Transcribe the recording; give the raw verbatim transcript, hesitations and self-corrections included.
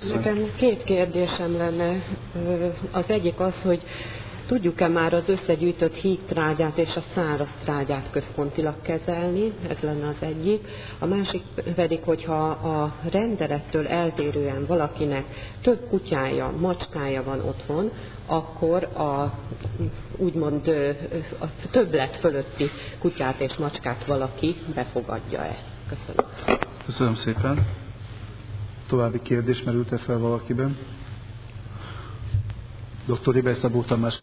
Nekem két kérdésem lenne. Az egyik az, hogy tudjuk-e már az összegyűjtött hígtrágyát és a száraz trágyát központilag kezelni? Ez lenne az egyik. A másik pedig, hogyha a rendelettől eltérően valakinek több kutyája, macskája van otthon, akkor a úgymond a többlet fölötti kutyát és macskát valaki befogadja-e? Köszönöm. Köszönöm szépen. További kérdés merült-e fel valakiben? doktor Ribej Szabó Tamás.